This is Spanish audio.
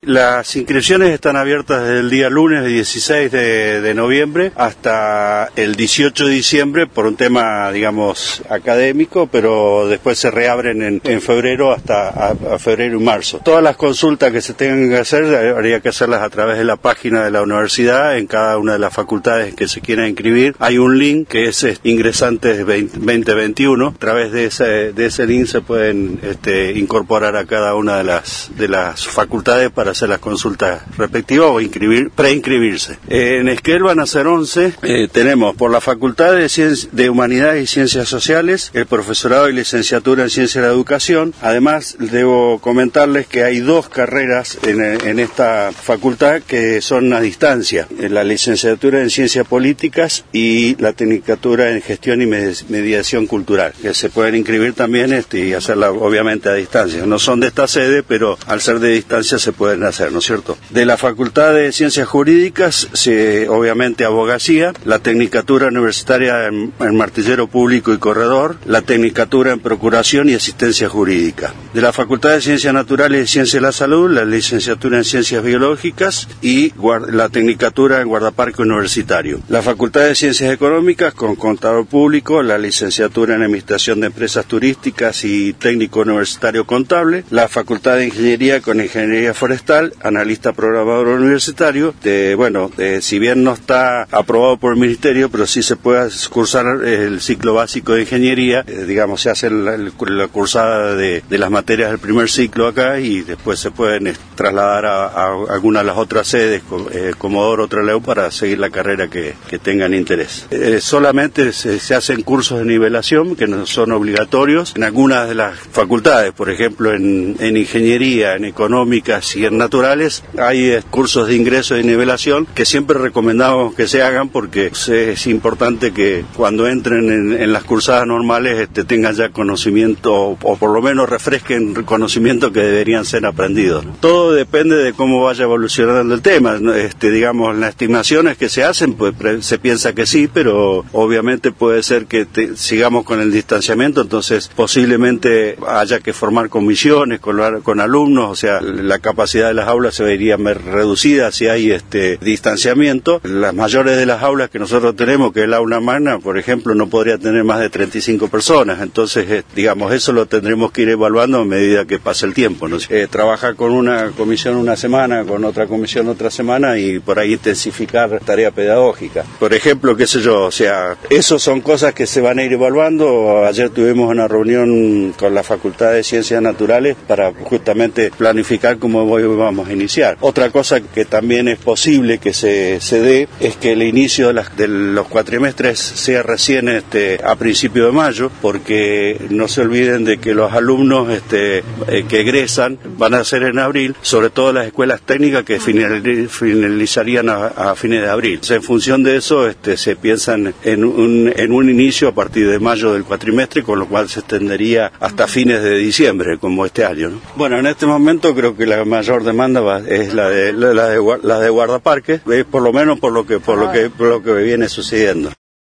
Las inscripciones están abiertas desde el día lunes 16 de noviembre hasta el 18 de diciembre por un tema, digamos, académico, pero después se reabren en febrero hasta a febrero y marzo. Todas las consultas que se tengan que hacer, habría que hacerlas a través de la página de la universidad, en cada una de las facultades que se quieran inscribir. Hay un link que es Ingresantes 2021. A través de ese link se pueden incorporar a cada una de las facultades para hacer las consultas respectivas o preinscribirse. En Esquel van a ser 11. Tenemos por la Facultad de Humanidades y Ciencias Sociales el profesorado y licenciatura en Ciencia de la Educación. Además, debo comentarles que hay 2 carreras en esta facultad que son a distancia: la licenciatura en Ciencias Políticas y la tecnicatura en Gestión y Mediación Cultural, que se pueden inscribir también y hacerla obviamente a distancia. No son de esta sede, pero al ser de distancia se pueden hacer, ¿no es cierto? De la Facultad de Ciencias Jurídicas, obviamente abogacía, la tecnicatura universitaria en martillero público y corredor, la tecnicatura en Procuración y Asistencia Jurídica. De la Facultad de Ciencias Naturales y Ciencias de la Salud, la licenciatura en Ciencias Biológicas y la tecnicatura en guardaparque universitario. La Facultad de Ciencias Económicas con contador público, la licenciatura en Administración de Empresas Turísticas y técnico universitario contable. La Facultad de Ingeniería con Ingeniería Forestal, analista programador universitario. Si bien no está aprobado por el Ministerio, pero sí se puede cursar el ciclo básico de Ingeniería. Se hace la cursada de las materias del primer ciclo acá y después se pueden trasladar a algunas de las otras sedes, Comodoro, Trelew, para seguir la carrera que tengan interés. Solamente se hacen cursos de nivelación que no son obligatorios en algunas de las facultades. Por ejemplo, en Ingeniería, en Económicas y en Naturales hay cursos de ingreso y nivelación que siempre recomendamos que se hagan, porque es importante que cuando entren en las cursadas normales tengan ya conocimiento, o por lo menos refresquen conocimiento que deberían ser aprendidos, ¿no? Todo depende de cómo vaya evolucionando el tema. Las estimaciones que se hacen, pues se piensa que sí, pero obviamente puede ser que sigamos con el distanciamiento, entonces posiblemente haya que formar comisiones con alumnos, o sea, la capacidad de las aulas se vería reducida si hay distanciamiento. Las mayores de las aulas que nosotros tenemos, que es el aula magna, por ejemplo, no podría tener más de 35 personas, entonces, eso lo tendremos que ir evaluando a medida que pase el tiempo, ¿no? Trabajar con una comisión una semana, con otra comisión otra semana, y por ahí intensificar tarea pedagógica. Por ejemplo, esos son cosas que se van a ir evaluando. Ayer tuvimos una reunión con la Facultad de Ciencias Naturales para justamente planificar cómo vamos a iniciar. Otra cosa que también es posible que se dé es que el inicio de los cuatrimestres sea recién a principios de mayo, porque no se olviden de que los alumnos que egresan van a ser en abril, sobre todo las escuelas técnicas que finalizarían a fines de abril. En función de eso se piensa en un inicio a partir de mayo del cuatrimestre, con lo cual se extendería hasta fines de diciembre, como este año, ¿no? Bueno, en este momento creo que la mayor demanda es la de guardaparques, por lo menos por lo que viene sucediendo.